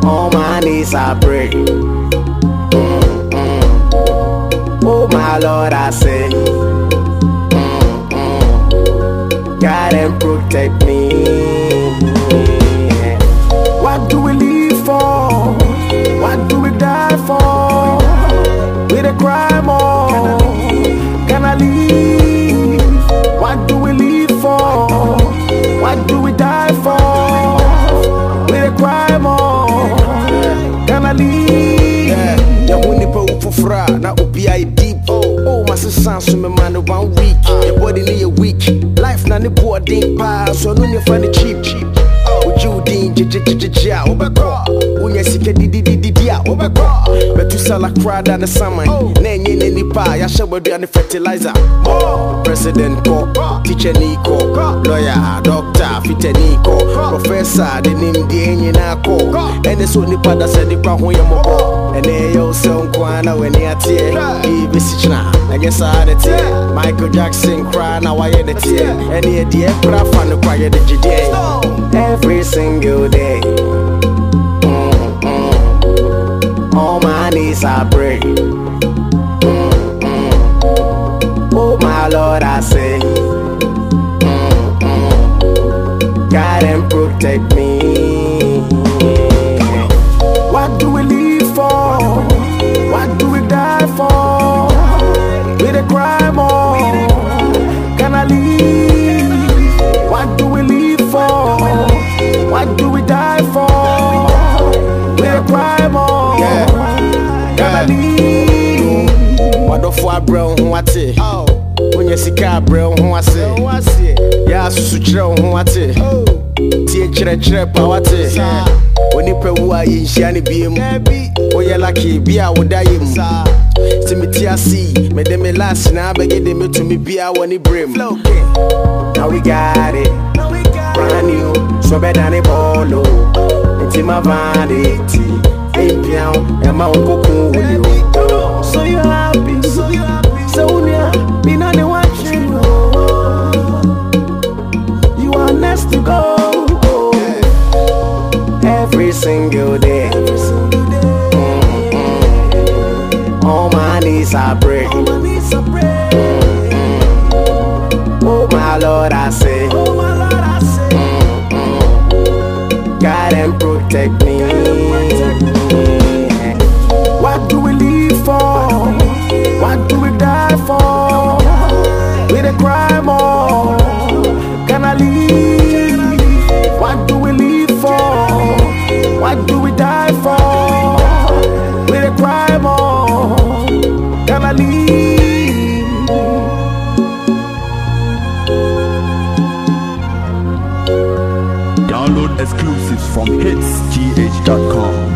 On my knees I pray. Oh my Lord, I say, God and protect me. What do we live for? What do we die for? With a crime or can I live? What do we live for? What do we die for? With a crime or can I live? Ya wuni pa ufufra na ubia deep. Oh, my son, so my man 1 week. Your body need a week. Life na ni boarding pass, so no need find cheap. Would you din ja obeko? Unya sike di obeko. Betu sala crowd and the summer. Nenye ni pa ya shawe do and fertilizer. President ko, teacher Nico, lawyer, doctor, fit Nico, professor, the name di enye na ko. And the so ni pa da said the kwa ho yemo. And yo so kwana when ya tie. Give sichna. I guess I had it. Michael Jackson cry now I had it. And the idea craft and the quiet the GD. Every single day. On my knees I pray. Oh my Lord, I say, God and protect me. What do we live for? What do we die for? With a crime or can I live? What do we live for? What do we die for? With a crime or can I live? What the fuck, bro? What's it? When you see car, bro, what's it? Yeah, sutra, what's it? Teacher, what's it? When you pay who I in Shani beam, oh, you're lucky, be I would die him. Timothy, see, made them last now, but get them to me, be I want to brim. Now we got it, brand new, so better than a bolo. It's in my vanity, ain't piano, and my uncle with you. So you're happy, so near, me not the watching you are next to go. Every single day. On my knees I pray. Oh my Lord, I say, God and protect me. What do we live for? What do we die for? With a crime or can I live? What do we live for? What do we die for? With a crime or can I live? Download exclusives from hitsgh.com.